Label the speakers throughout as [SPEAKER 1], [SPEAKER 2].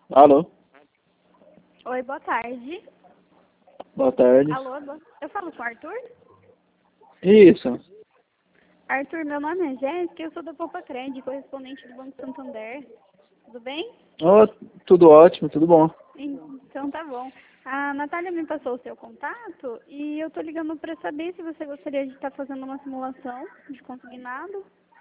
[SPEAKER 1] Alô?
[SPEAKER 2] Oi, boa tarde.
[SPEAKER 1] Boa tarde.
[SPEAKER 2] Alô, eu falo com o Arthur?
[SPEAKER 1] Isso.
[SPEAKER 2] Arthur, meu nome é Jéssica, eu sou da Poupa Cred, correspondente do Banco Santander. Tudo bem?
[SPEAKER 1] Oh, tudo ótimo, tudo bom.
[SPEAKER 2] Então tá bom. A Natália me passou o seu contato e eu tô ligando para saber se você gostaria de estar fazendo uma simulação de consignado.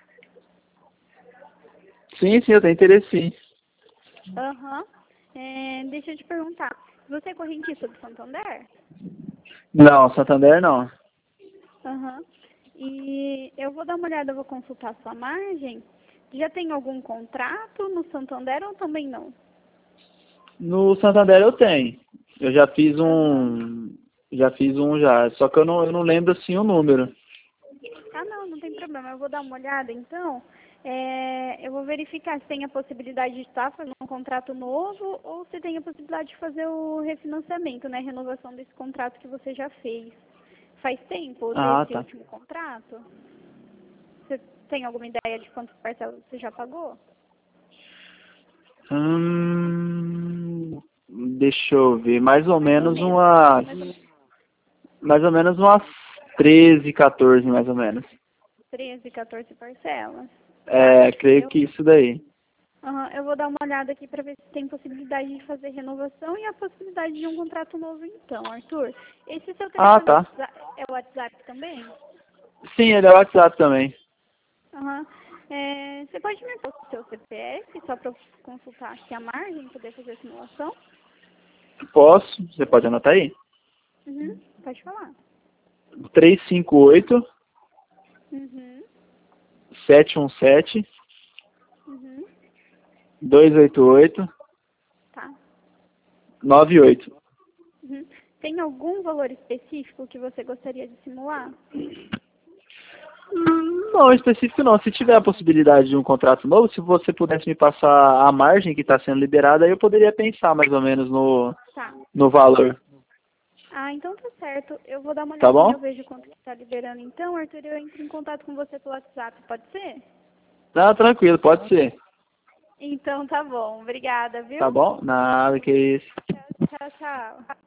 [SPEAKER 1] Sim, eu tenho interesse sim.
[SPEAKER 2] Aham. Deixa eu te perguntar, você é correntista do Santander?
[SPEAKER 1] Não, Santander não.
[SPEAKER 2] Aham. E eu vou dar uma olhada, eu vou consultar a sua margem. Já tem algum contrato no Santander ou também não?
[SPEAKER 1] No Santander eu tenho. Eu já fiz
[SPEAKER 2] Aham.
[SPEAKER 1] um. Já fiz um já. Só que eu não lembro assim o número.
[SPEAKER 2] Ah, não, não tem problema. Eu vou dar uma olhada, então. Eu vou verificar se tem a possibilidade de estar fazendo um contrato novo ou se tem a possibilidade de fazer o refinanciamento, né? Renovação desse contrato que você já fez. Faz tempo
[SPEAKER 1] Ah,
[SPEAKER 2] desse
[SPEAKER 1] tá.
[SPEAKER 2] último contrato? Você tem alguma ideia de quantas parcelas você já pagou?
[SPEAKER 1] Deixa eu ver. Mais ou
[SPEAKER 2] Mais ou
[SPEAKER 1] menos
[SPEAKER 2] menos.
[SPEAKER 1] umas.
[SPEAKER 2] Mais ou menos
[SPEAKER 1] Mais ou menos umas 13, 14, mais ou menos.
[SPEAKER 2] 13, 14 parcelas. Tá.
[SPEAKER 1] É, creio
[SPEAKER 2] Eu,
[SPEAKER 1] que isso daí.
[SPEAKER 2] eu vou dar uma olhada aqui para ver se tem possibilidade de fazer renovação e a possibilidade de um contrato novo então, Arthur. Esse seu
[SPEAKER 1] Ah,
[SPEAKER 2] telefone
[SPEAKER 1] tá.
[SPEAKER 2] é o WhatsApp também?
[SPEAKER 1] Sim, ele é o WhatsApp também.
[SPEAKER 2] Aham. Você pode me pôr o seu CPF só para eu consultar aqui a margem e poder fazer a simulação?
[SPEAKER 1] Posso? Você pode anotar aí?
[SPEAKER 2] Uhum. Pode falar.
[SPEAKER 1] 358
[SPEAKER 2] Uhum.
[SPEAKER 1] 717
[SPEAKER 2] Uhum.
[SPEAKER 1] 288
[SPEAKER 2] Tá.
[SPEAKER 1] 98.
[SPEAKER 2] Uhum. Tem algum valor específico que você gostaria de simular?
[SPEAKER 1] Não, específico não. Se tiver a possibilidade de um contrato novo, se você pudesse me passar a margem que está sendo liberada, aí eu poderia pensar mais ou menos
[SPEAKER 2] Tá.
[SPEAKER 1] no valor.
[SPEAKER 2] Ah, então tá certo. Eu vou dar uma
[SPEAKER 1] Tá
[SPEAKER 2] olhadinha,
[SPEAKER 1] bom?
[SPEAKER 2] eu vejo quanto que tá liberando. Então, Arthur, eu entro em contato com você pelo WhatsApp, pode ser?
[SPEAKER 1] Não, tranquilo, pode ser.
[SPEAKER 2] Então tá bom. Obrigada,
[SPEAKER 1] Tá
[SPEAKER 2] viu?
[SPEAKER 1] bom? Nada que isso.
[SPEAKER 2] Tchau, tchau.